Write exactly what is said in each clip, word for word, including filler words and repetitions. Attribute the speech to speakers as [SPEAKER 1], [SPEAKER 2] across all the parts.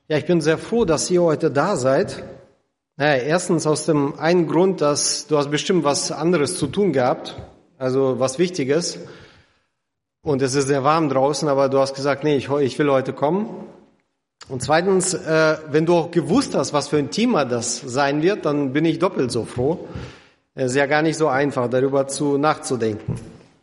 [SPEAKER 1] Ja, ich bin sehr froh, dass ihr heute da seid. Naja, erstens aus dem einen Grund, dass du hast bestimmt was anderes zu tun gehabt, also was Wichtiges. Und es ist sehr warm draußen, aber du hast gesagt, nee, ich, ich will heute kommen. Und zweitens, äh, wenn du auch gewusst hast, was für ein Thema das sein wird, dann bin ich doppelt so froh. Es ist ja gar nicht so einfach, darüber zu nachzudenken.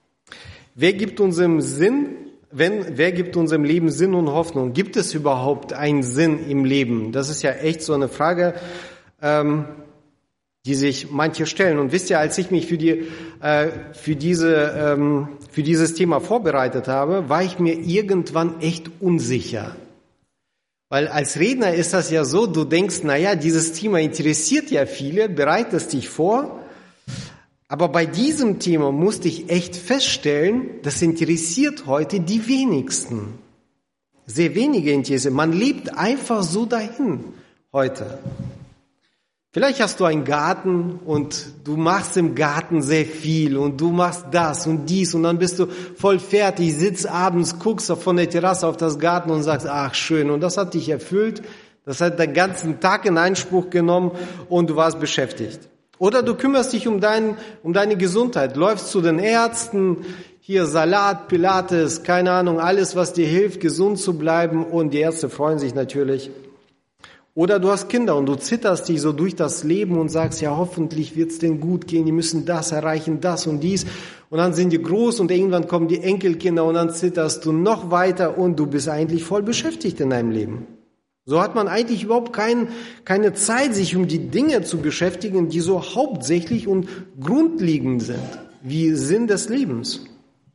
[SPEAKER 1] Wer gibt unserem Sinn, wenn, wer gibt unserem Leben Sinn und Hoffnung? Gibt es überhaupt einen Sinn im Leben? Das ist ja echt so eine Frage, ähm, die sich manche stellen. Und wisst ihr, als ich mich für die, äh, für diese, ähm, für dieses Thema vorbereitet habe, war ich mir irgendwann echt unsicher. Weil als Redner ist das ja so, du denkst, na ja, dieses Thema interessiert ja viele, bereitest dich vor. Aber bei diesem Thema musste ich echt feststellen, das interessiert heute die wenigsten. Sehr wenige interessiert. Man lebt einfach so dahin heute. Vielleicht hast du einen Garten und du machst im Garten sehr viel und du machst das und dies und dann bist du voll fertig, sitzt abends, guckst von der Terrasse auf das Garten und sagst, ach schön, und das hat dich erfüllt, das hat den ganzen Tag in Anspruch genommen und du warst beschäftigt. Oder du kümmerst dich um, dein, um deine Gesundheit, läufst zu den Ärzten, hier Salat, Pilates, keine Ahnung, alles, was dir hilft, gesund zu bleiben, und die Ärzte freuen sich natürlich. Oder du hast Kinder und du zitterst dich so durch das Leben und sagst, ja, hoffentlich wird's denen gut gehen, die müssen das erreichen, das und dies. Und dann sind die groß und irgendwann kommen die Enkelkinder und dann zitterst du noch weiter und du bist eigentlich voll beschäftigt in deinem Leben. So hat man eigentlich überhaupt kein, keine Zeit, sich um die Dinge zu beschäftigen, die so hauptsächlich und grundlegend sind, wie Sinn des Lebens.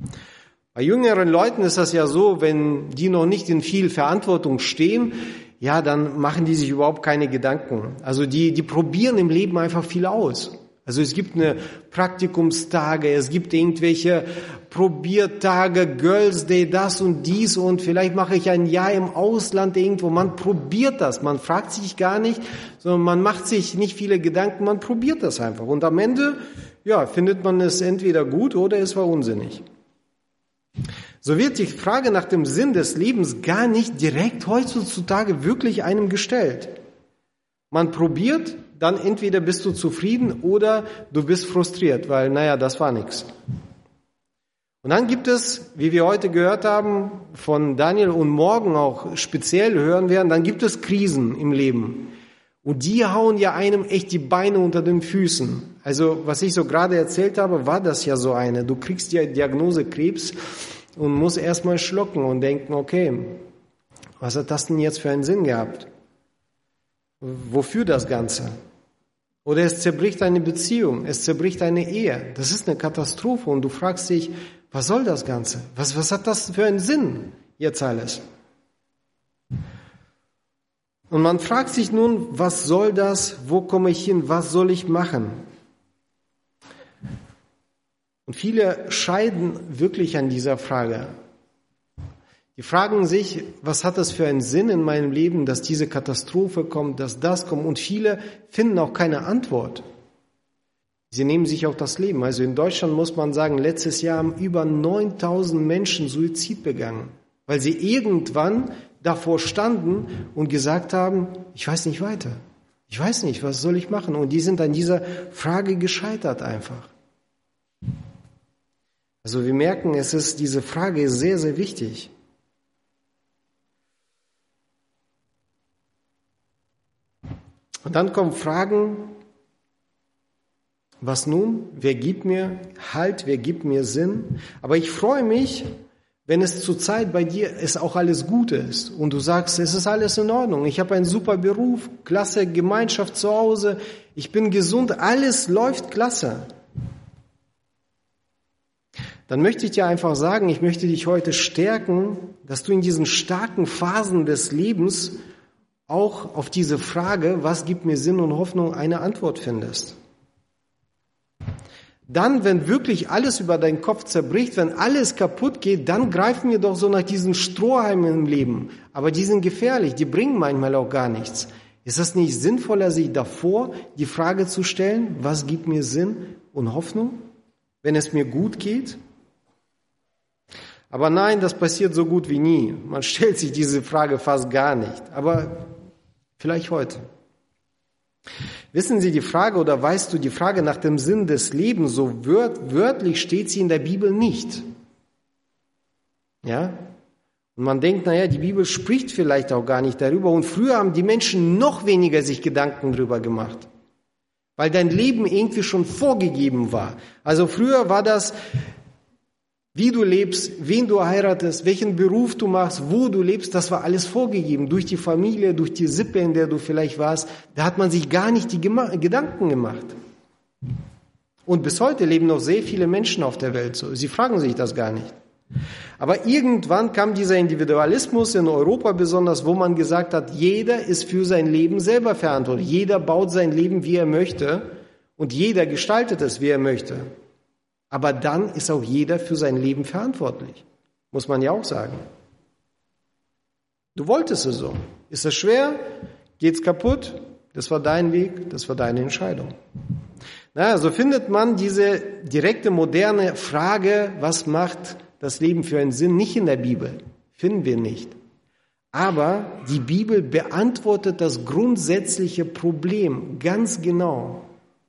[SPEAKER 1] Bei jüngeren Leuten ist das ja so, wenn die noch nicht in viel Verantwortung stehen, ja, dann machen die sich überhaupt keine Gedanken. Also die, die probieren im Leben einfach viel aus. Also es gibt eine Praktikumstage, es gibt irgendwelche Probiertage, Girls Day, das und dies, und vielleicht mache ich ein Jahr im Ausland irgendwo. Man probiert das, man fragt sich gar nicht, sondern man macht sich nicht viele Gedanken, man probiert das einfach. Und am Ende, ja, findet man es entweder gut oder es war unsinnig. So wird die Frage nach dem Sinn des Lebens gar nicht direkt heutzutage wirklich einem gestellt. Man probiert, dann entweder bist du zufrieden oder du bist frustriert, weil, naja, das war nichts. Und dann gibt es, wie wir heute gehört haben von Daniel und morgen auch speziell hören werden, dann gibt es Krisen im Leben. Und die hauen ja einem echt die Beine unter den Füßen. Also, was ich so gerade erzählt habe, war das ja so eine. Du kriegst die Diagnose Krebs und musst erstmal schlucken und denken, okay, was hat das denn jetzt für einen Sinn gehabt? Wofür das Ganze? Oder es zerbricht eine Beziehung, es zerbricht eine Ehe. Das ist eine Katastrophe und du fragst dich, was soll das Ganze? Was, was hat das für einen Sinn jetzt alles? Und man fragt sich nun, was soll das? Wo komme ich hin? Was soll ich machen? Und viele scheiden wirklich an dieser Frage. Die fragen sich, was hat das für einen Sinn in meinem Leben, dass diese Katastrophe kommt, dass das kommt. Und viele finden auch keine Antwort. Sie nehmen sich auch das Leben. Also in Deutschland muss man sagen, letztes Jahr haben über neuntausend Menschen Suizid begangen, weil sie irgendwann davor standen und gesagt haben, ich weiß nicht weiter. Ich weiß nicht, was soll ich machen? Und die sind an dieser Frage gescheitert einfach. Also wir merken, es ist, diese Frage ist sehr, sehr wichtig. Und dann kommen Fragen, was nun? Wer gibt mir Halt? Wer gibt mir Sinn? Aber ich freue mich, wenn es zurzeit bei dir es auch alles Gute ist und du sagst, es ist alles in Ordnung. Ich habe einen super Beruf, klasse Gemeinschaft zu Hause, ich bin gesund, alles läuft klasse. Dann möchte ich dir einfach sagen, ich möchte dich heute stärken, dass du in diesen starken Phasen des Lebens auch auf diese Frage, was gibt mir Sinn und Hoffnung, eine Antwort findest. Dann, wenn wirklich alles über deinen Kopf zerbricht, wenn alles kaputt geht, dann greifen wir doch so nach diesen Strohhalmen im Leben. Aber die sind gefährlich, die bringen manchmal auch gar nichts. Ist es nicht sinnvoller, sich davor die Frage zu stellen, was gibt mir Sinn und Hoffnung, wenn es mir gut geht? Aber nein, das passiert so gut wie nie. Man stellt sich diese Frage fast gar nicht. Aber Vielleicht heute. Wissen Sie, die Frage, oder weißt du, die Frage nach dem Sinn des Lebens, so wört, wörtlich steht sie in der Bibel nicht. Ja? Und man denkt, naja, die Bibel spricht vielleicht auch gar nicht darüber. Und früher haben die Menschen noch weniger sich Gedanken darüber gemacht. Weil dein Leben irgendwie schon vorgegeben war. Also früher war das, wie du lebst, wen du heiratest, welchen Beruf du machst, wo du lebst, das war alles vorgegeben. Durch die Familie, durch die Sippe, in der du vielleicht warst. Da hat man sich gar nicht die Gema- Gedanken gemacht. Und bis heute leben noch sehr viele Menschen auf der Welt so. Sie fragen sich das gar nicht. Aber irgendwann kam dieser Individualismus in Europa besonders, wo man gesagt hat, jeder ist für sein Leben selber verantwortlich. Jeder baut sein Leben, wie er möchte, und jeder gestaltet es, wie er möchte. Aber dann ist auch jeder für sein Leben verantwortlich. Muss man ja auch sagen. Du wolltest es so. Ist es schwer? Geht's kaputt? Das war dein Weg, das war deine Entscheidung. Na, so findet man diese direkte, moderne Frage, was macht das Leben für einen Sinn, nicht in der Bibel. Finden wir nicht. Aber die Bibel beantwortet das grundsätzliche Problem ganz genau.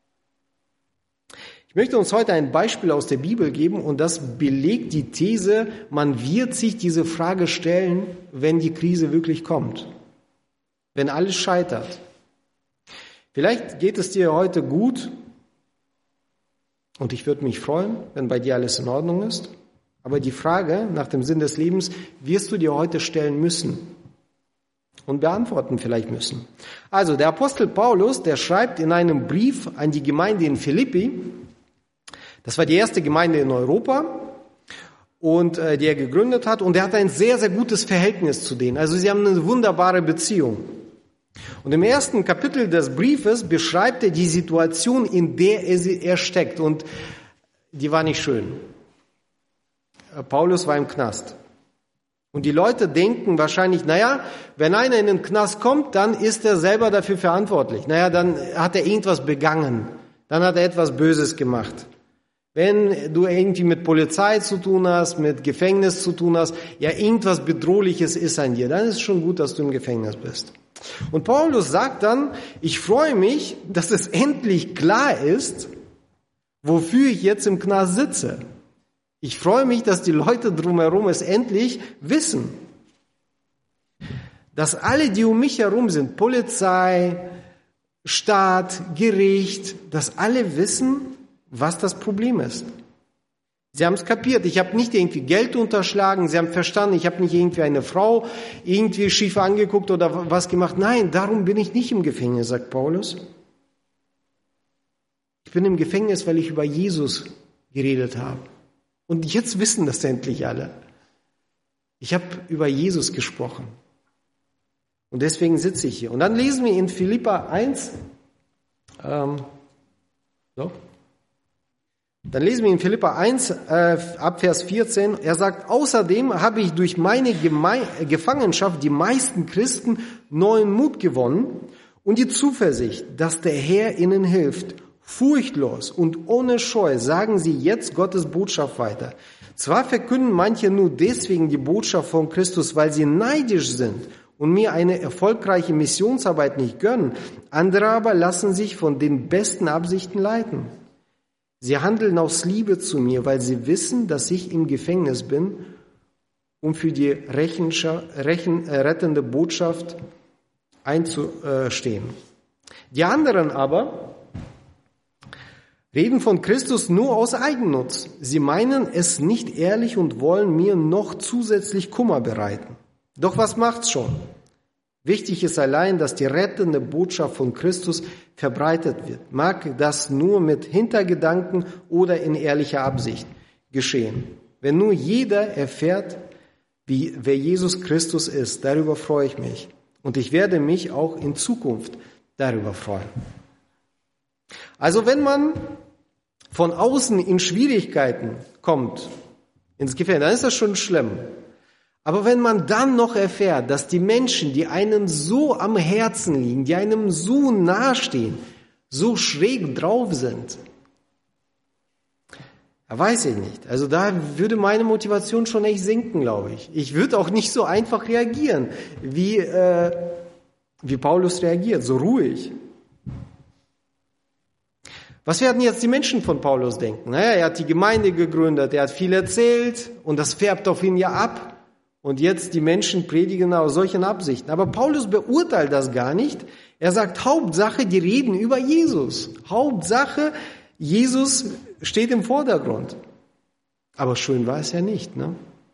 [SPEAKER 1] Ich möchte uns heute ein Beispiel aus der Bibel geben und das belegt die These, man wird sich diese Frage stellen, wenn die Krise wirklich kommt. Wenn alles scheitert. Vielleicht geht es dir heute gut und ich würde mich freuen, wenn bei dir alles in Ordnung ist. Aber die Frage nach dem Sinn des Lebens wirst du dir heute stellen müssen und beantworten vielleicht müssen. Also der Apostel Paulus, der schreibt in einem Brief an die Gemeinde in Philippi, das war die erste Gemeinde in Europa, und äh, die er gegründet hat, und er hat ein sehr, sehr gutes Verhältnis zu denen. Also sie haben eine wunderbare Beziehung. Und im ersten Kapitel des Briefes beschreibt er die Situation, in der er, er steckt, und die war nicht schön. Paulus war im Knast. Und die Leute denken wahrscheinlich, naja, wenn einer in den Knast kommt, dann ist er selber dafür verantwortlich. Naja, dann hat er irgendwas begangen. Dann hat er etwas Böses gemacht. Wenn du irgendwie mit Polizei zu tun hast, mit Gefängnis zu tun hast, ja, irgendwas Bedrohliches ist an dir, dann ist es schon gut, dass du im Gefängnis bist. Und Paulus sagt dann, ich freue mich, dass es endlich klar ist, wofür ich jetzt im Knast sitze. Ich freue mich, dass die Leute drumherum es endlich wissen. Dass alle, die um mich herum sind, Polizei, Staat, Gericht, dass alle wissen, was das Problem ist. Sie haben es kapiert. Ich habe nicht irgendwie Geld unterschlagen. Sie haben verstanden, ich habe nicht irgendwie eine Frau irgendwie schief angeguckt oder was gemacht. Nein, darum bin ich nicht im Gefängnis, sagt Paulus. Ich bin im Gefängnis, weil ich über Jesus geredet habe. Und jetzt wissen das endlich alle. Ich habe über Jesus gesprochen. Und deswegen sitze ich hier. Und dann lesen wir in Philipper eins, ähm, so. Dann lesen wir in Philipper eins, äh, ab Vers vierzehn, er sagt, außerdem habe ich durch meine Geme- Gefangenschaft die meisten Christen neuen Mut gewonnen und die Zuversicht, dass der Herr ihnen hilft. Furchtlos und ohne Scheu sagen sie jetzt Gottes Botschaft weiter. Zwar verkünden manche nur deswegen die Botschaft von Christus, weil sie neidisch sind und mir eine erfolgreiche Missionsarbeit nicht gönnen, andere aber lassen sich von den besten Absichten leiten. Sie handeln aus Liebe zu mir, weil sie wissen, dass ich im Gefängnis bin, um für die Rechenscha- Rechen, äh, rettende Botschaft einzustehen. Die anderen aber reden von Christus nur aus Eigennutz. Sie meinen es nicht ehrlich und wollen mir noch zusätzlich Kummer bereiten. Doch was macht's schon? Wichtig ist allein, dass die rettende Botschaft von Christus verbreitet wird. Mag das nur mit Hintergedanken oder in ehrlicher Absicht geschehen. Wenn nur jeder erfährt, wie, wer Jesus Christus ist, darüber freue ich mich. Und ich werde mich auch in Zukunft darüber freuen. Also wenn man von außen in Schwierigkeiten kommt, ins Gefängnis, dann ist das schon schlimm. Aber wenn man dann noch erfährt, dass die Menschen, die einem so am Herzen liegen, die einem so nahestehen, so schräg drauf sind, da weiß ich nicht. Also da würde meine Motivation schon echt sinken, glaube ich. Ich würde auch nicht so einfach reagieren, wie äh, wie Paulus reagiert, so ruhig. Was werden jetzt die Menschen von Paulus denken? Naja, er hat die Gemeinde gegründet, er hat viel erzählt und das färbt auf ihn ja ab. Und jetzt die Menschen predigen aus solchen Absichten. Aber Paulus beurteilt das gar nicht. Er sagt, Hauptsache, die reden über Jesus. Hauptsache, Jesus steht im Vordergrund. Aber schön war es ja nicht, ne?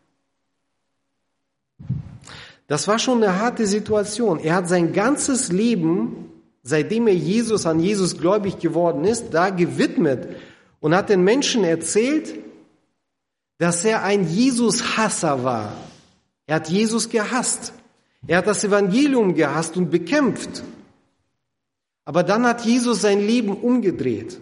[SPEAKER 1] Das war schon eine harte Situation. Er hat sein ganzes Leben, seitdem er Jesus an Jesus gläubig geworden ist, da gewidmet und hat den Menschen erzählt, dass er ein Jesus-Hasser war. Er hat Jesus gehasst. Er hat das Evangelium gehasst und bekämpft. Aber dann hat Jesus sein Leben umgedreht.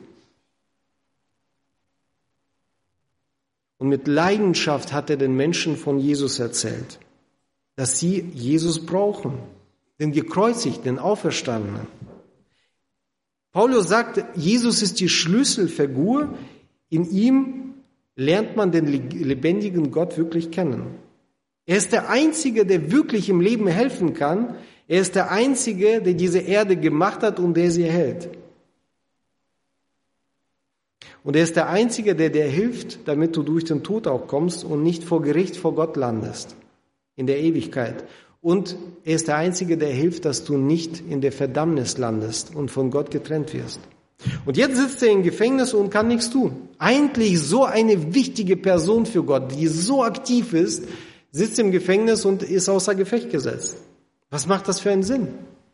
[SPEAKER 1] Und mit Leidenschaft hat er den Menschen von Jesus erzählt, dass sie Jesus brauchen, den Gekreuzigten, den Auferstandenen. Paulus sagt, Jesus ist die Schlüsselfigur. In ihm lernt man den lebendigen Gott wirklich kennen. Er ist der Einzige, der wirklich im Leben helfen kann. Er ist der Einzige, der diese Erde gemacht hat und der sie hält. Und er ist der Einzige, der dir hilft, damit du durch den Tod auch kommst und nicht vor Gericht vor Gott landest, in der Ewigkeit. Und er ist der Einzige, der hilft, dass du nicht in der Verdammnis landest und von Gott getrennt wirst. Und jetzt sitzt er im Gefängnis und kann nichts tun. Eigentlich so eine wichtige Person für Gott, die so aktiv ist, sitzt im Gefängnis und ist außer Gefecht gesetzt. Was macht das für einen Sinn?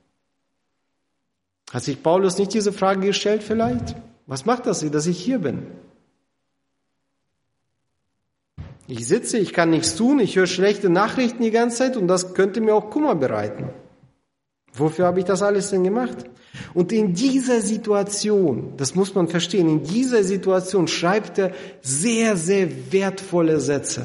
[SPEAKER 1] Hat sich Paulus nicht diese Frage gestellt vielleicht? Was macht das, dass ich hier bin? Ich sitze, ich kann nichts tun, ich höre schlechte Nachrichten die ganze Zeit und das könnte mir auch Kummer bereiten. Wofür habe ich das alles denn gemacht? Und in dieser Situation, das muss man verstehen, in dieser Situation schreibt er sehr, sehr wertvolle Sätze.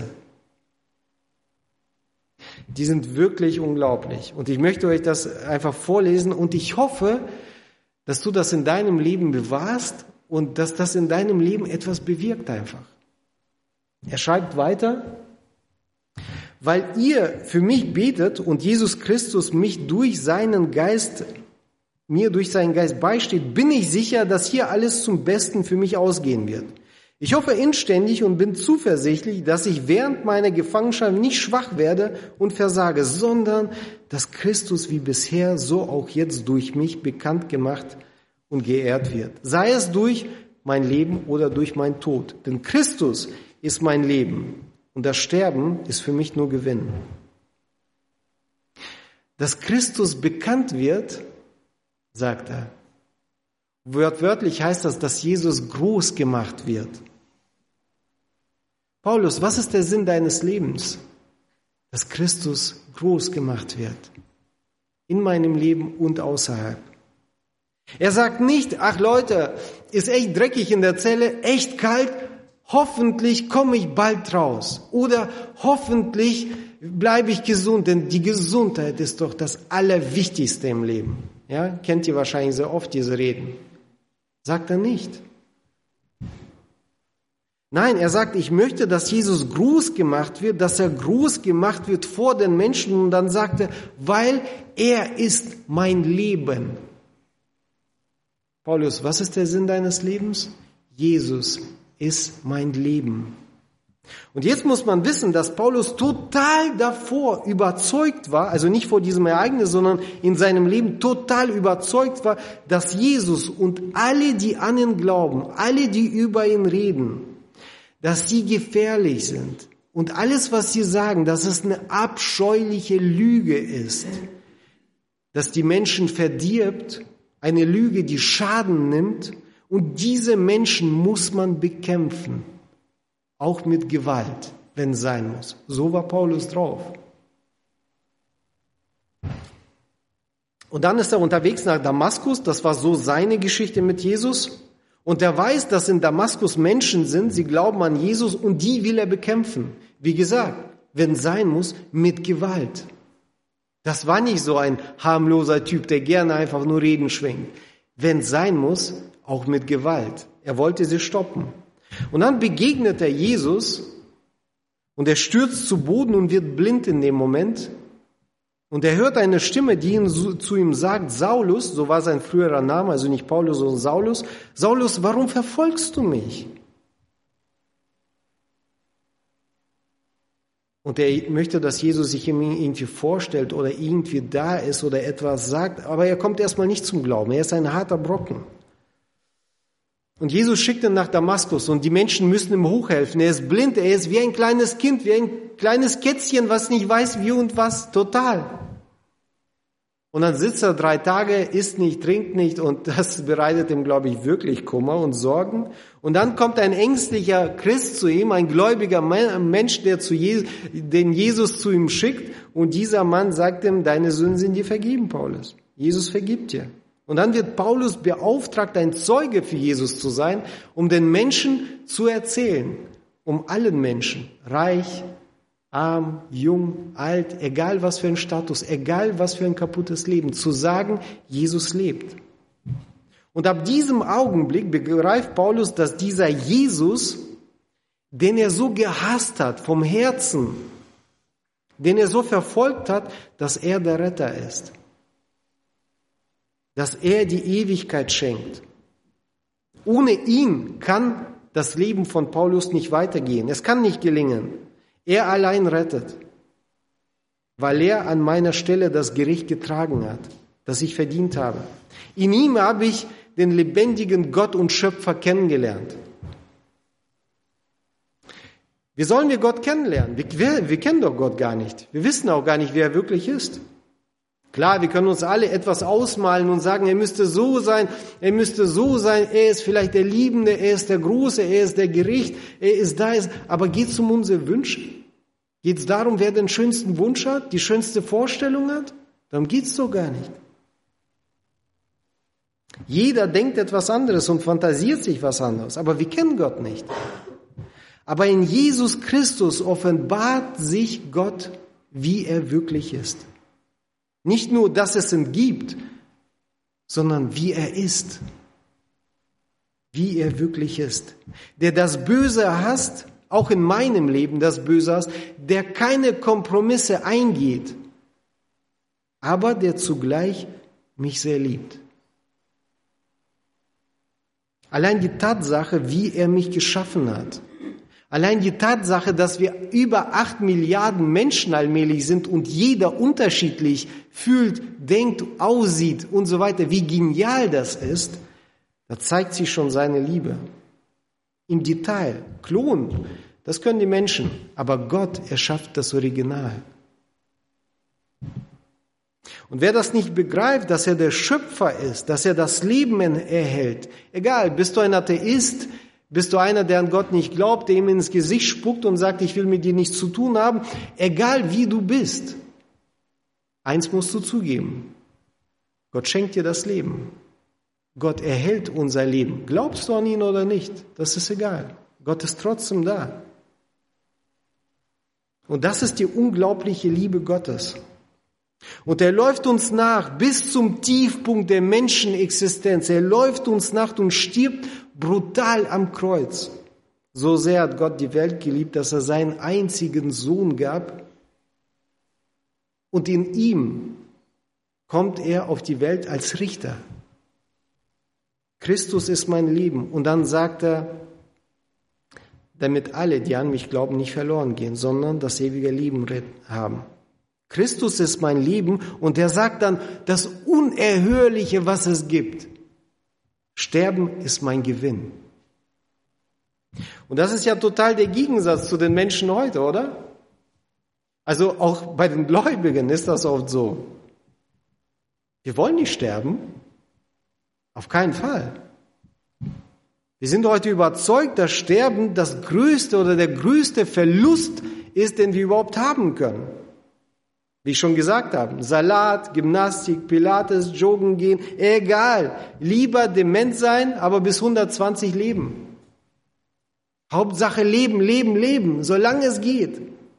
[SPEAKER 1] Die sind wirklich unglaublich. Und ich möchte euch das einfach vorlesen und ich hoffe, dass du das in deinem Leben bewahrst und dass das in deinem Leben etwas bewirkt einfach. Er schreibt weiter, weil ihr für mich betet und Jesus Christus mich durch seinen Geist, mir durch seinen Geist beisteht, bin ich sicher, dass hier alles zum Besten für mich ausgehen wird. Ich hoffe inständig und bin zuversichtlich, dass ich während meiner Gefangenschaft nicht schwach werde und versage, sondern dass Christus wie bisher so auch jetzt durch mich bekannt gemacht und geehrt wird. Sei es durch mein Leben oder durch meinen Tod. Denn Christus ist mein Leben und das Sterben ist für mich nur Gewinn. Dass Christus bekannt wird, sagt er. Wörtlich heißt das, dass Jesus groß gemacht wird. Paulus, was ist der Sinn deines Lebens? Dass Christus groß gemacht wird. In meinem Leben und außerhalb. Er sagt nicht, ach Leute, ist echt dreckig in der Zelle, echt kalt, hoffentlich komme ich bald raus. Oder hoffentlich bleibe ich gesund, denn die Gesundheit ist doch das Allerwichtigste im Leben. Ja, kennt ihr wahrscheinlich sehr oft diese Reden. Sagt er nicht. Nein, er sagt, ich möchte, dass Jesus groß gemacht wird, dass er groß gemacht wird vor den Menschen. Und dann sagt er, weil er ist mein Leben. Paulus, was ist der Sinn deines Lebens? Jesus ist mein Leben. Und jetzt muss man wissen, dass Paulus total davor überzeugt war, also nicht vor diesem Ereignis, sondern in seinem Leben total überzeugt war, dass Jesus und alle, die an ihn glauben, alle, die über ihn reden, dass sie gefährlich sind. Und alles, was sie sagen, dass es eine abscheuliche Lüge ist, dass die Menschen verdirbt, eine Lüge, die Schaden nimmt, und diese Menschen muss man bekämpfen. Auch mit Gewalt, wenn es sein muss. So war Paulus drauf. Und dann ist er unterwegs nach Damaskus. Das war so seine Geschichte mit Jesus. Und er weiß, dass in Damaskus Menschen sind, sie glauben an Jesus und die will er bekämpfen. Wie gesagt, wenn es sein muss, mit Gewalt. Das war nicht so ein harmloser Typ, der gerne einfach nur Reden schwingt. Wenn es sein muss, auch mit Gewalt. Er wollte sie stoppen. Und dann begegnet er Jesus und er stürzt zu Boden und wird blind in dem Moment. Und er hört eine Stimme, die ihn zu ihm sagt, Saulus, so war sein früherer Name, also nicht Paulus, sondern Saulus, Saulus, warum verfolgst du mich? Und er möchte, dass Jesus sich ihm irgendwie vorstellt oder irgendwie da ist oder etwas sagt, aber er kommt erstmal nicht zum Glauben, er ist ein harter Brocken. Und Jesus schickt ihn nach Damaskus und die Menschen müssen ihm hochhelfen. Er ist blind, er ist wie ein kleines Kind, wie ein kleines Kätzchen, was nicht weiß wie und was, total. Und dann sitzt er drei Tage, isst nicht, trinkt nicht und das bereitet ihm, glaube ich, wirklich Kummer und Sorgen. Und dann kommt ein ängstlicher Christ zu ihm, ein gläubiger Mensch, der zu Jesus, den Jesus zu ihm schickt und dieser Mann sagt ihm, deine Sünden sind dir vergeben, Paulus. Jesus vergibt dir. Und dann wird Paulus beauftragt, ein Zeuge für Jesus zu sein, um den Menschen zu erzählen, um allen Menschen, reich, arm, jung, alt, egal was für ein Status, egal was für ein kaputtes Leben, zu sagen, Jesus lebt. Und ab diesem Augenblick begreift Paulus, dass dieser Jesus, den er so gehasst hat vom Herzen, den er so verfolgt hat, dass er der Retter ist. Dass er die Ewigkeit schenkt. Ohne ihn kann das Leben von Paulus nicht weitergehen. Es kann nicht gelingen. Er allein rettet, weil er an meiner Stelle das Gericht getragen hat, das ich verdient habe. In ihm habe ich den lebendigen Gott und Schöpfer kennengelernt. Wie sollen wir Gott kennenlernen? Wir, wir, wir kennen doch Gott gar nicht. Wir wissen auch gar nicht, wer er wirklich ist. Klar, wir können uns alle etwas ausmalen und sagen, er müsste so sein, er müsste so sein, er ist vielleicht der Liebende, er ist der Große, er ist der Gericht, er ist da, ist. Aber geht es um unsere Wünsche? Geht es darum, wer den schönsten Wunsch hat, die schönste Vorstellung hat? Darum geht es so gar nicht. Jeder denkt etwas anderes und fantasiert sich was anderes, aber wir kennen Gott nicht. Aber in Jesus Christus offenbart sich Gott, wie er wirklich ist. Nicht nur, dass es ihn gibt, sondern wie er ist. Wie er wirklich ist. Der das Böse hasst, auch in meinem Leben das Böse hasst, der keine Kompromisse eingeht, aber der zugleich mich sehr liebt. Allein die Tatsache, wie er mich geschaffen hat, allein die Tatsache, dass wir über acht Milliarden Menschen allmählich sind und jeder unterschiedlich fühlt, denkt, aussieht und so weiter, wie genial das ist, da zeigt sich schon seine Liebe. Im Detail. Klon, das können die Menschen, aber Gott erschafft das Original. Und wer das nicht begreift, dass er der Schöpfer ist, dass er das Leben erhält, egal, bist du ein Atheist, bist du einer, der an Gott nicht glaubt, der ihm ins Gesicht spuckt und sagt, ich will mit dir nichts zu tun haben, egal wie du bist, eins musst du zugeben, Gott schenkt dir das Leben. Gott erhält unser Leben. Glaubst du an ihn oder nicht? Das ist egal. Gott ist trotzdem da. Und das ist die unglaubliche Liebe Gottes. Und er läuft uns nach bis zum Tiefpunkt der Menschenexistenz. Er läuft uns nach und stirbt brutal am Kreuz. So sehr hat Gott die Welt geliebt, dass er seinen einzigen Sohn gab. Und in ihm kommt er auf die Welt als Richter. Christus ist mein Leben. Und dann sagt er, damit alle, die an mich glauben, nicht verloren gehen, sondern das ewige Leben haben. Christus ist mein Leben und er sagt dann, das Unerhörliche, was es gibt. Sterben ist mein Gewinn. Und das ist ja total der Gegensatz zu den Menschen heute, oder? Also auch bei den Gläubigen ist das oft so. Wir wollen nicht sterben. Auf keinen Fall. Wir sind heute überzeugt, dass Sterben das größte oder der größte Verlust ist, den wir überhaupt haben können. Wie ich schon gesagt habe, Salat, Gymnastik, Pilates, Joggen gehen, egal. Lieber dement sein, aber bis hundertzwanzig leben. Hauptsache leben, leben, leben, solange es geht.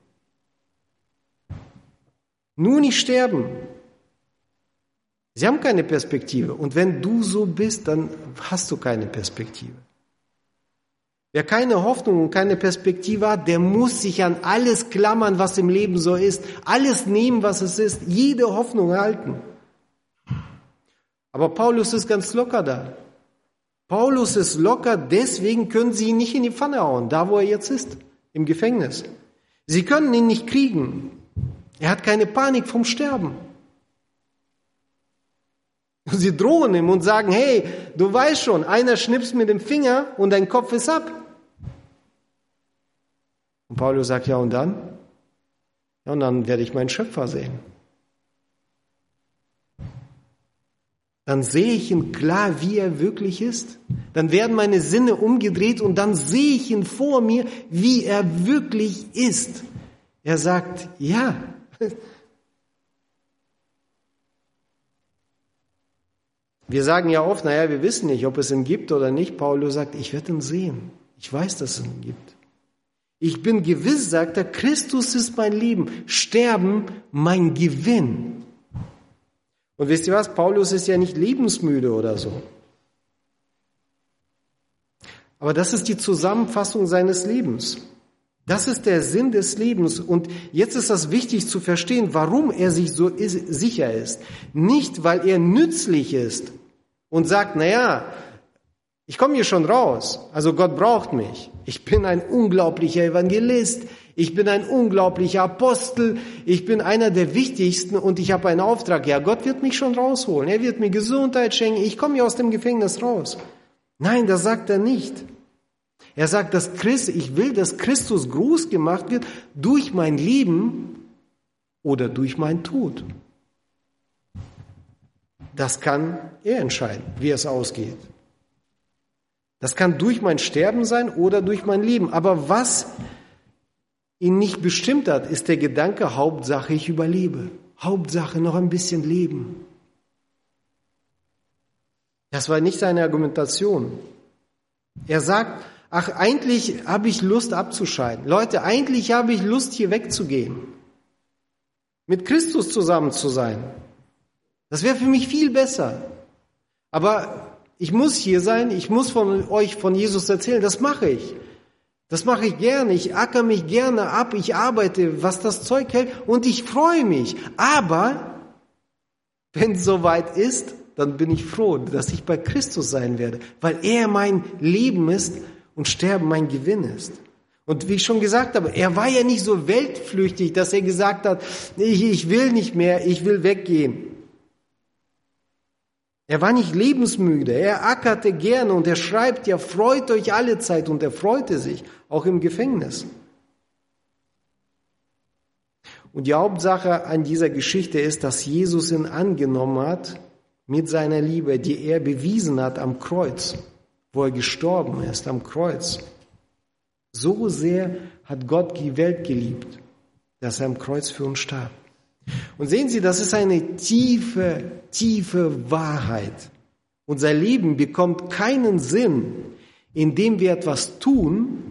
[SPEAKER 1] Nur nicht sterben. Sie haben keine Perspektive. Und wenn du so bist, dann hast du keine Perspektive. Wer keine Hoffnung und keine Perspektive hat, der muss sich an alles klammern, was im Leben so ist. Alles nehmen, was es ist. Jede Hoffnung halten. Aber Paulus ist ganz locker da. Paulus ist locker, deswegen können sie ihn nicht in die Pfanne hauen, da wo er jetzt ist, im Gefängnis. Sie können ihn nicht kriegen. Er hat keine Panik vom Sterben. Sie drohen ihm und sagen, hey, du weißt schon, einer schnippst mit dem Finger und dein Kopf ist ab. Und Paulus sagt, ja und dann? Ja, und dann werde ich meinen Schöpfer sehen. Dann sehe ich ihn klar, wie er wirklich ist. Dann werden meine Sinne umgedreht und dann sehe ich ihn vor mir, wie er wirklich ist. Er sagt, ja. Wir sagen ja oft, naja, wir wissen nicht, ob es ihn gibt oder nicht. Paulus sagt, ich werde ihn sehen. Ich weiß, dass es ihn gibt. Ich bin gewiss, sagt er, Christus ist mein Leben, Sterben mein Gewinn. Und wisst ihr was, Paulus ist ja nicht lebensmüde oder so. Aber das ist die Zusammenfassung seines Lebens. Das ist der Sinn des Lebens. Und jetzt ist das wichtig zu verstehen, warum er sich so ist, sicher ist. Nicht, weil er nützlich ist und sagt, naja, ich komme hier schon raus, also Gott braucht mich. Ich bin ein unglaublicher Evangelist, ich bin ein unglaublicher Apostel, ich bin einer der wichtigsten und ich habe einen Auftrag. Ja, Gott wird mich schon rausholen, er wird mir Gesundheit schenken, ich komme hier aus dem Gefängnis raus. Nein, das sagt er nicht. Er sagt, dass Christ, ich will, dass Christus groß gemacht wird durch mein Leben oder durch meinen Tod. Das kann er entscheiden, wie es ausgeht. Das kann durch mein Sterben sein oder durch mein Leben. Aber was ihn nicht bestimmt hat, ist der Gedanke, Hauptsache ich überlebe. Hauptsache noch ein bisschen leben. Das war nicht seine Argumentation. Er sagt, ach, eigentlich habe ich Lust abzuscheiden. Leute, eigentlich habe ich Lust, hier wegzugehen. Mit Christus zusammen zu sein. Das wäre für mich viel besser. Aber ich muss hier sein, ich muss von euch von Jesus erzählen, das mache ich. Das mache ich gerne, ich acker mich gerne ab, ich arbeite, was das Zeug hält und ich freue mich. Aber wenn es soweit ist, dann bin ich froh, dass ich bei Christus sein werde, weil er mein Leben ist und Sterben mein Gewinn ist. Und wie ich schon gesagt habe, er war ja nicht so weltflüchtig, dass er gesagt hat, ich, ich will nicht mehr, ich will weggehen. Er war nicht lebensmüde, er ackerte gerne und er schreibt ja, freut euch alle Zeit und er freute sich, auch im Gefängnis. Und die Hauptsache an dieser Geschichte ist, dass Jesus ihn angenommen hat mit seiner Liebe, die er bewiesen hat am Kreuz, wo er gestorben ist, am Kreuz. So sehr hat Gott die Welt geliebt, dass er am Kreuz für uns starb. Und sehen Sie, das ist eine tiefe, tiefe Wahrheit. Unser Leben bekommt keinen Sinn, indem wir etwas tun.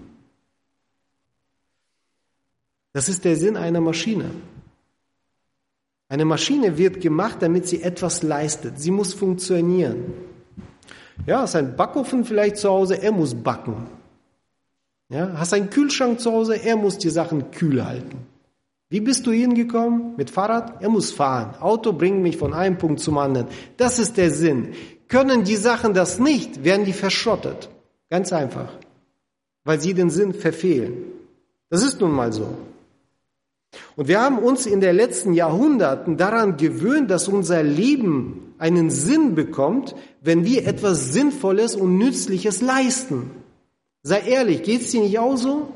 [SPEAKER 1] Das ist der Sinn einer Maschine. Eine Maschine wird gemacht, damit sie etwas leistet. Sie muss funktionieren. Ja, hast einen Backofen vielleicht zu Hause, er muss backen. Ja, hast einen Kühlschrank zu Hause, er muss die Sachen kühl halten. Wie bist du hingekommen? Mit Fahrrad? Er muss fahren. Auto bringt mich von einem Punkt zum anderen. Das ist der Sinn. Können die Sachen das nicht, werden die verschrottet. Ganz einfach. Weil sie den Sinn verfehlen. Das ist nun mal so. Und wir haben uns in den letzten Jahrhunderten daran gewöhnt, dass unser Leben einen Sinn bekommt, wenn wir etwas Sinnvolles und Nützliches leisten. Sei ehrlich, geht's dir nicht auch so?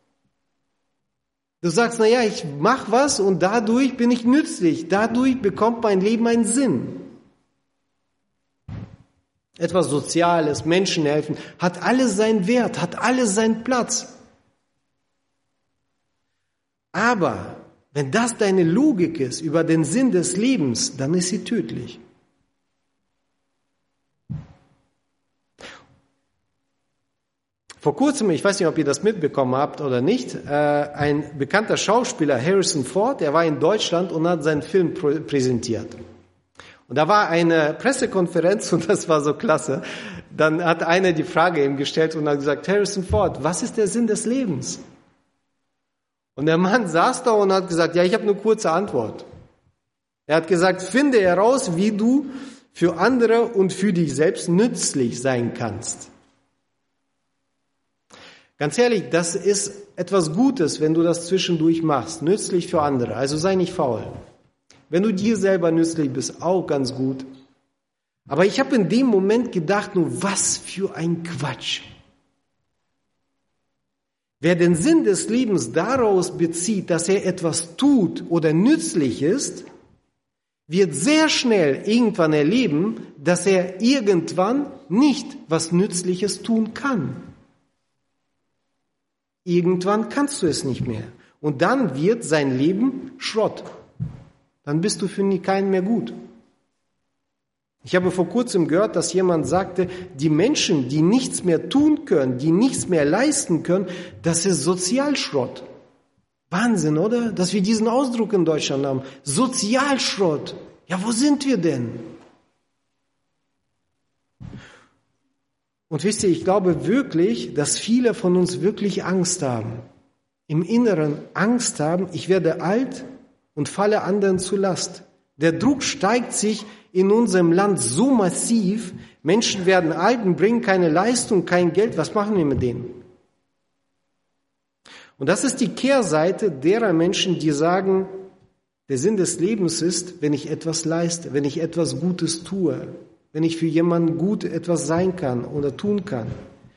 [SPEAKER 1] Du sagst, na ja, ich mache was und dadurch bin ich nützlich. Dadurch bekommt mein Leben einen Sinn. Etwas Soziales, Menschen helfen, hat alles seinen Wert, hat alles seinen Platz. Aber wenn das deine Logik ist über den Sinn des Lebens, dann ist sie tödlich. Vor kurzem, ich weiß nicht, ob ihr das mitbekommen habt oder nicht, äh, ein bekannter Schauspieler, Harrison Ford, er war in Deutschland und hat seinen Film präsentiert. Und da war eine Pressekonferenz und das war so klasse. Dann hat einer die Frage ihm gestellt und hat gesagt, Harrison Ford, was ist der Sinn des Lebens? Und der Mann saß da und hat gesagt, ja, ich habe eine kurze Antwort. Er hat gesagt, finde heraus, wie du für andere und für dich selbst nützlich sein kannst. Ganz ehrlich, das ist etwas Gutes, wenn du das zwischendurch machst, nützlich für andere. Also sei nicht faul. Wenn du dir selber nützlich bist, auch ganz gut. Aber ich habe in dem Moment gedacht, nur was für ein Quatsch. Wer den Sinn des Lebens daraus bezieht, dass er etwas tut oder nützlich ist, wird sehr schnell irgendwann erleben, dass er irgendwann nicht was Nützliches tun kann. Irgendwann kannst du es nicht mehr. Und dann wird sein Leben Schrott. Dann bist du für keinen mehr gut. Ich habe vor kurzem gehört, dass jemand sagte, die Menschen, die nichts mehr tun können, die nichts mehr leisten können, das ist Sozialschrott. Wahnsinn, oder? Dass wir diesen Ausdruck in Deutschland haben. Sozialschrott. Ja, wo sind wir denn? Und wisst ihr, ich glaube wirklich, dass viele von uns wirklich Angst haben. Im Inneren Angst haben, ich werde alt und falle anderen zur Last. Der Druck steigt sich in unserem Land so massiv. Menschen werden alt und bringen keine Leistung, kein Geld. Was machen wir mit denen? Und das ist die Kehrseite derer Menschen, die sagen, der Sinn des Lebens ist, wenn ich etwas leiste, wenn ich etwas Gutes tue, wenn ich für jemanden gut etwas sein kann oder tun kann.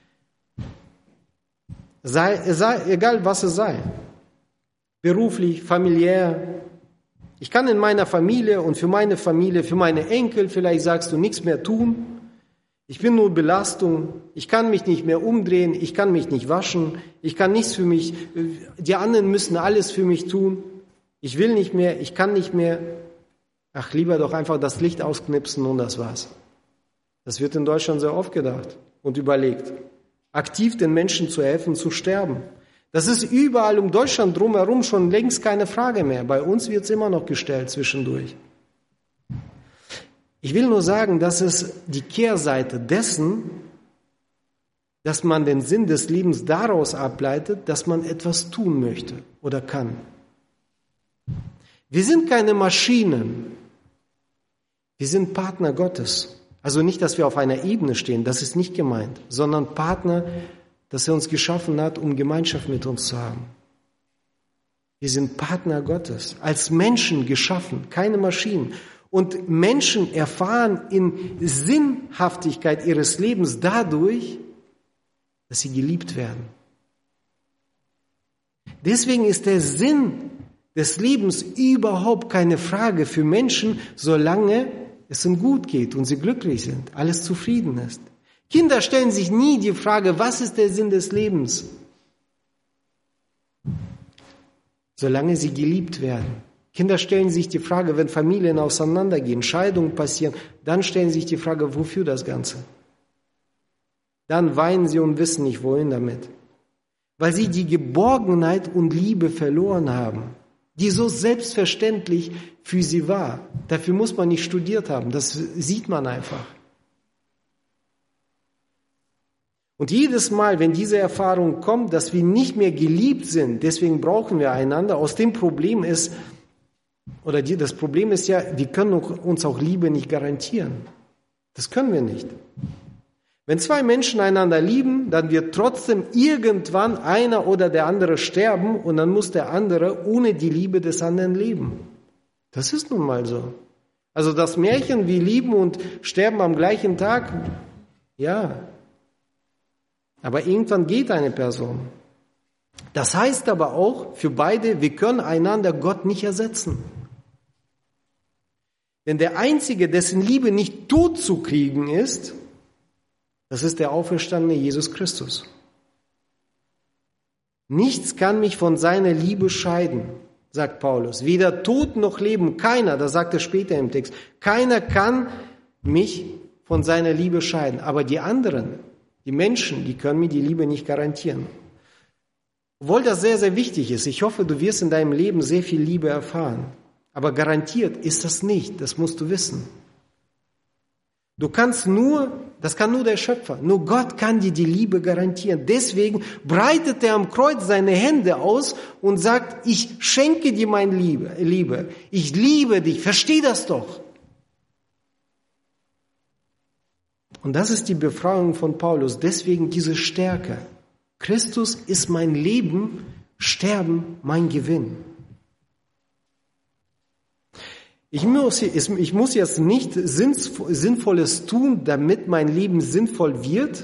[SPEAKER 1] Sei, sei, egal was es sei. Beruflich, familiär. Ich kann in meiner Familie und für meine Familie, für meine Enkel, vielleicht sagst du, nichts mehr tun. Ich bin nur Belastung. Ich kann mich nicht mehr umdrehen. Ich kann mich nicht waschen. Ich kann nichts für mich. Die anderen müssen alles für mich tun. Ich will nicht mehr. Ich kann nicht mehr. Ach, lieber doch einfach das Licht ausknipsen und das war's. Das wird in Deutschland sehr oft gedacht und überlegt. Aktiv den Menschen zu helfen, zu sterben. Das ist überall um Deutschland drumherum schon längst keine Frage mehr. Bei uns wird es immer noch gestellt zwischendurch. Ich will nur sagen, dass es die Kehrseite dessen, dass man den Sinn des Lebens daraus ableitet, dass man etwas tun möchte oder kann. Wir sind keine Maschinen. Wir sind Partner Gottes. Also nicht, dass wir auf einer Ebene stehen, das ist nicht gemeint, sondern Partner, dass er uns geschaffen hat, um Gemeinschaft mit uns zu haben. Wir sind Partner Gottes, als Menschen geschaffen, keine Maschinen. Und Menschen erfahren in Sinnhaftigkeit ihres Lebens dadurch, dass sie geliebt werden. Deswegen ist der Sinn des Lebens überhaupt keine Frage für Menschen, solange es ihnen gut geht und sie glücklich sind, alles zufrieden ist. Kinder stellen sich nie die Frage, was ist der Sinn des Lebens? Solange sie geliebt werden. Kinder stellen sich die Frage, wenn Familien auseinandergehen, Scheidungen passieren, dann stellen sich die Frage, wofür das Ganze? Dann weinen sie und wissen nicht, wohin damit. Weil sie die Geborgenheit und Liebe verloren haben, die so selbstverständlich für sie war. Dafür muss man nicht studiert haben, das sieht man einfach. Und jedes Mal, wenn diese Erfahrung kommt, dass wir nicht mehr geliebt sind, deswegen brauchen wir einander, aus dem Problem ist, oder die, das Problem ist ja, wir können uns auch Liebe nicht garantieren. Das können wir nicht. Wenn zwei Menschen einander lieben, dann wird trotzdem irgendwann einer oder der andere sterben und dann muss der andere ohne die Liebe des anderen leben. Das ist nun mal so. Also das Märchen, wir lieben und sterben am gleichen Tag, ja. Aber irgendwann geht eine Person. Das heißt aber auch für beide, wir können einander Gott nicht ersetzen. Denn der Einzige, dessen Liebe nicht tot zu kriegen ist, das ist der auferstandene Jesus Christus. Nichts kann mich von seiner Liebe scheiden, sagt Paulus. Weder Tod noch Leben, keiner, das sagt er später im Text, keiner kann mich von seiner Liebe scheiden. Aber die anderen, die Menschen, die können mir die Liebe nicht garantieren. Obwohl das sehr, sehr wichtig ist. Ich hoffe, du wirst in deinem Leben sehr viel Liebe erfahren. Aber garantiert ist das nicht, das musst du wissen. Du kannst nur, das kann nur der Schöpfer, nur Gott kann dir die Liebe garantieren. Deswegen breitet er am Kreuz seine Hände aus und sagt, ich schenke dir meine Liebe, Liebe. Ich liebe dich, versteh das doch. Und das ist die Befreiung von Paulus, deswegen diese Stärke. Christus ist mein Leben, Sterben mein Gewinn. Ich muss, ich muss jetzt nicht Sinnvolles tun, damit mein Leben sinnvoll wird,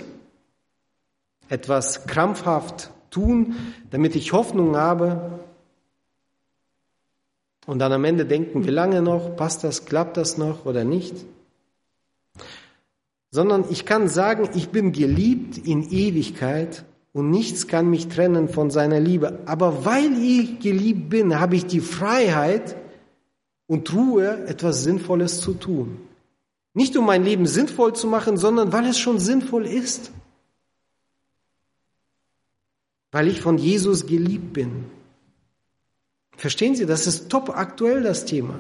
[SPEAKER 1] etwas krampfhaft tun, damit ich Hoffnung habe und dann am Ende denken, wie lange noch, passt das, klappt das noch oder nicht, sondern ich kann sagen, ich bin geliebt in Ewigkeit und nichts kann mich trennen von seiner Liebe. Aber weil ich geliebt bin, habe ich die Freiheit und Ruhe, etwas Sinnvolles zu tun. Nicht um mein Leben sinnvoll zu machen, sondern weil es schon sinnvoll ist. Weil ich von Jesus geliebt bin. Verstehen Sie, das ist top aktuell, das Thema.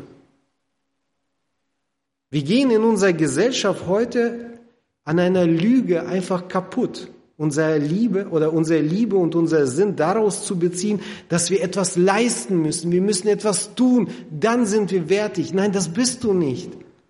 [SPEAKER 1] Wir gehen in unserer Gesellschaft heute an einer Lüge einfach kaputt. Unsere Liebe oder unsere Liebe und unser Sinn daraus zu beziehen, dass wir etwas leisten müssen. Wir müssen etwas tun, dann sind wir wertig. Nein, das bist du nicht.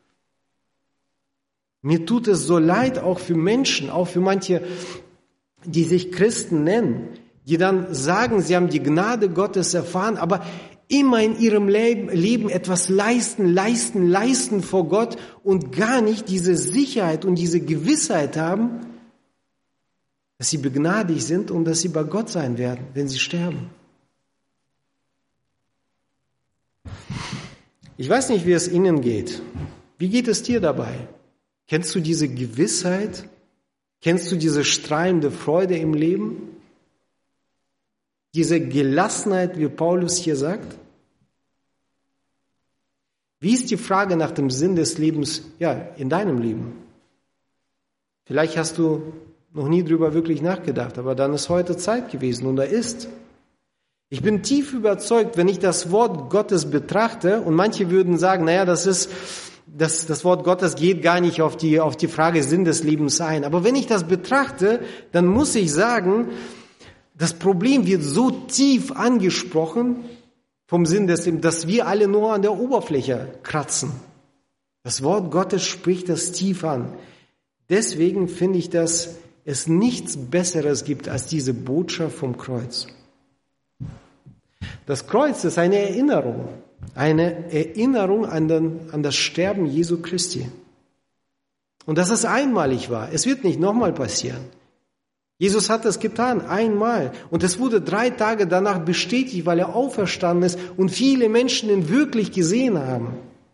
[SPEAKER 1] Mir tut es so leid, auch für Menschen, auch für manche, die sich Christen nennen, die dann sagen, sie haben die Gnade Gottes erfahren, aber immer in ihrem Leben etwas leisten, leisten, leisten vor Gott und gar nicht diese Sicherheit und diese Gewissheit haben, dass sie begnadigt sind und dass sie bei Gott sein werden, wenn sie sterben. Ich weiß nicht, wie es Ihnen geht. Wie geht es dir dabei? Kennst du diese Gewissheit? Kennst du diese strahlende Freude im Leben? Diese Gelassenheit, wie Paulus hier sagt? Wie ist die Frage nach dem Sinn des Lebens, ja, in deinem Leben? Vielleicht hast du noch nie drüber wirklich nachgedacht, aber dann ist heute Zeit gewesen und er ist. Ich bin tief überzeugt, wenn ich das Wort Gottes betrachte, und manche würden sagen, naja, das ist, das, das Wort Gottes geht gar nicht auf die, auf die Frage Sinn des Lebens ein. Aber wenn ich das betrachte, dann muss ich sagen, das Problem wird so tief angesprochen vom Sinn des Lebens, dass wir alle nur an der Oberfläche kratzen. Das Wort Gottes spricht das tief an. Deswegen finde ich, dass es nichts Besseres gibt als diese Botschaft vom Kreuz. Das Kreuz ist eine Erinnerung, eine Erinnerung an, den, an das Sterben Jesu Christi. Und dass es einmalig war. Es wird nicht nochmal passieren. Jesus hat es getan, einmal. Und es wurde drei Tage danach bestätigt, weil er auferstanden ist und viele Menschen ihn wirklich gesehen haben.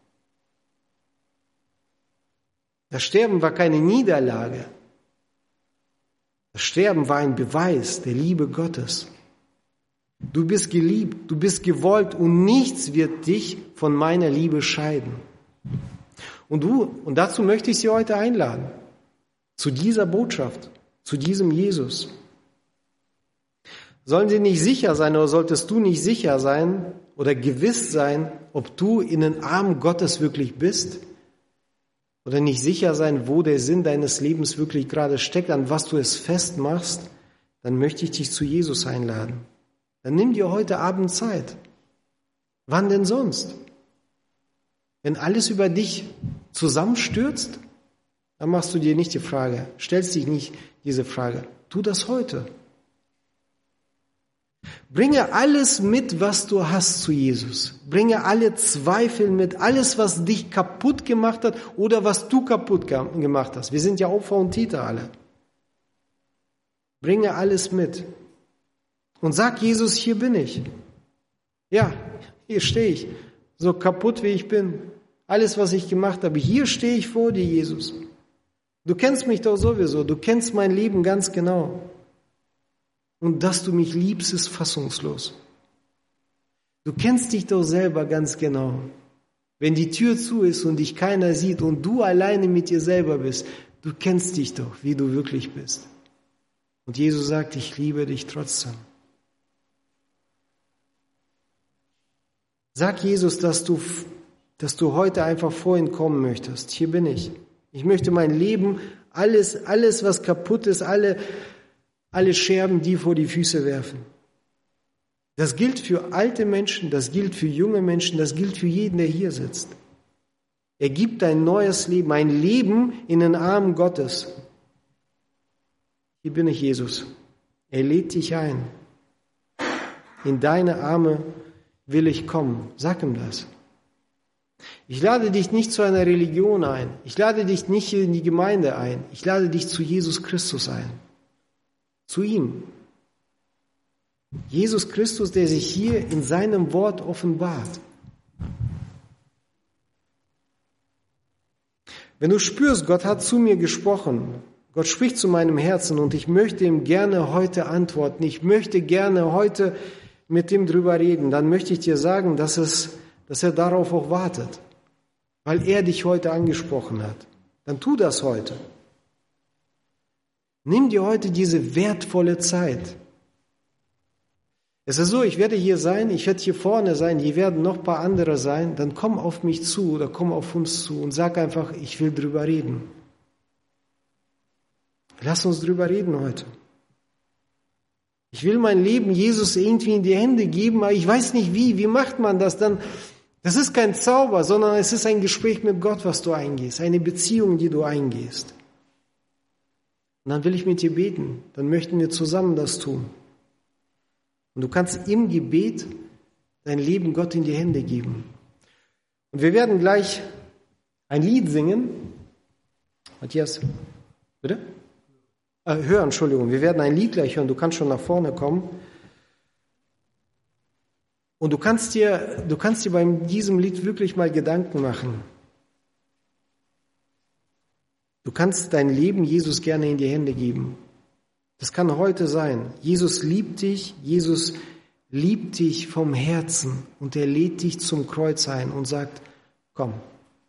[SPEAKER 1] Das Sterben war keine Niederlage. Das Sterben war ein Beweis der Liebe Gottes. Du bist geliebt, du bist gewollt und nichts wird dich von meiner Liebe scheiden. Und du, und dazu möchte ich Sie heute einladen, zu dieser Botschaft, zu diesem Jesus. Sollen Sie nicht sicher sein oder solltest du nicht sicher sein oder gewiss sein, ob du in den Armen Gottes wirklich bist? Oder nicht sicher sein, wo der Sinn deines Lebens wirklich gerade steckt, an was du es festmachst, dann möchte ich dich zu Jesus einladen. Dann nimm dir heute Abend Zeit. Wann denn sonst? Wenn alles über dich zusammenstürzt, dann machst du dir nicht die Frage, stellst dich nicht diese Frage. Tu das heute. Bringe alles mit, was du hast zu Jesus. Bringe alle Zweifel mit, alles, was dich kaputt gemacht hat oder was du kaputt gemacht hast. Wir sind ja Opfer und Täter alle. Bringe alles mit. Und sag Jesus, hier bin ich. Ja, hier stehe ich. So kaputt wie ich bin. Alles, was ich gemacht habe, hier stehe ich vor dir, Jesus. Du kennst mich doch sowieso. Du kennst mein Leben ganz genau. Und dass du mich liebst, ist fassungslos. Du kennst dich doch selber ganz genau. Wenn die Tür zu ist und dich keiner sieht und du alleine mit dir selber bist, du kennst dich doch, wie du wirklich bist. Und Jesus sagt, ich liebe dich trotzdem. Sag Jesus, dass du, dass du heute einfach vor ihn kommen möchtest. Hier bin ich. Ich möchte mein Leben, alles, alles, was kaputt ist, alle, alle Scherben, die vor die Füße werfen. Das gilt für alte Menschen, das gilt für junge Menschen, das gilt für jeden, der hier sitzt. Er gibt ein neues Leben, ein Leben in den Armen Gottes. Hier bin ich, Jesus. Er lädt dich ein. In deine Arme will ich kommen. Sag ihm das. Ich lade dich nicht zu einer Religion ein. Ich lade dich nicht in die Gemeinde ein. Ich lade dich zu Jesus Christus ein. Zu ihm. Jesus Christus, der sich hier in seinem Wort offenbart. Wenn du spürst, Gott hat zu mir gesprochen, Gott spricht zu meinem Herzen und ich möchte ihm gerne heute antworten, ich möchte gerne heute mit ihm drüber reden, dann möchte ich dir sagen, dass, es, dass er darauf auch wartet, weil er dich heute angesprochen hat. Dann tu das heute. Nimm dir heute diese wertvolle Zeit. Es ist so, ich werde hier sein, ich werde hier vorne sein, hier werden noch ein paar andere sein, dann komm auf mich zu oder komm auf uns zu und sag einfach, ich will drüber reden. Lass uns drüber reden heute. Ich will mein Leben Jesus irgendwie in die Hände geben, aber ich weiß nicht wie, wie macht man das dann? Das ist kein Zauber, sondern es ist ein Gespräch mit Gott, was du eingehst, eine Beziehung, die du eingehst. Und dann will ich mit dir beten, dann möchten wir zusammen das tun. Und du kannst im Gebet dein Leben Gott in die Hände geben. Und wir werden gleich ein Lied singen. Matthias, bitte? Äh, hören, Entschuldigung. Wir werden ein Lied gleich hören. Du kannst schon nach vorne kommen. Und du kannst dir, du kannst dir bei diesem Lied wirklich mal Gedanken machen. Du kannst dein Leben Jesus gerne in die Hände geben. Das kann heute sein. Jesus liebt dich, Jesus liebt dich vom Herzen und er lädt dich zum Kreuz ein und sagt, komm,